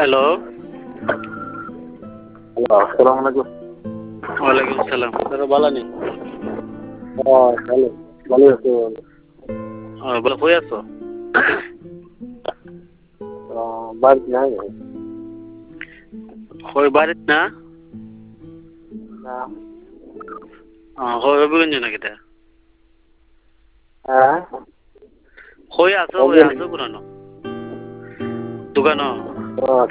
Hello. আসসালামু আলাইকুম। ওয়ালাইকুম সালাম। দাদা ভালো নি? ভালো ভালো আছি। বলে কই আছো? বাড়িতে নাই। কই বাড়িত না? না। হবিগঞ্জ নাকি তা? হ্যাঁ কই আছো? কই আছো কোন দোকান?